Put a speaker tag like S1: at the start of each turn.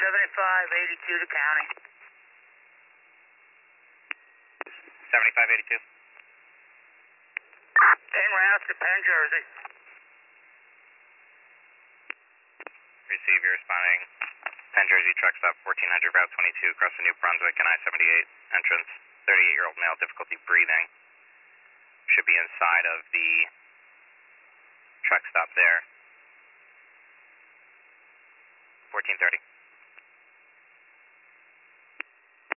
S1: 7582 to county.
S2: 7582.
S1: En route to Penn, Jersey.
S2: Receive, you're responding. Penn Jersey truck stop 1400 Route 22 across the New Brunswick and I-78 entrance. 38-year-old male, difficulty breathing. Should be inside of the truck stop there. 1430.